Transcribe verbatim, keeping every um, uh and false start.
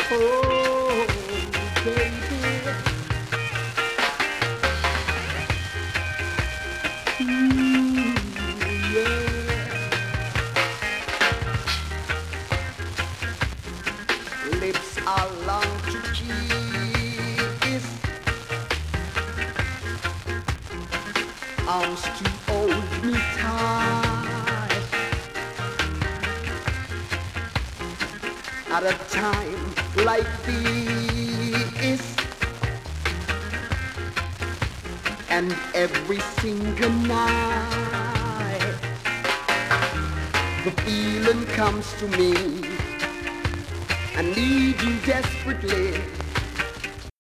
Oh, baby. Mm, yeah. Lips are long to kiss, arms to hold me tight. At a time like this, and every single night, the feeling comes to me. I need you desperately.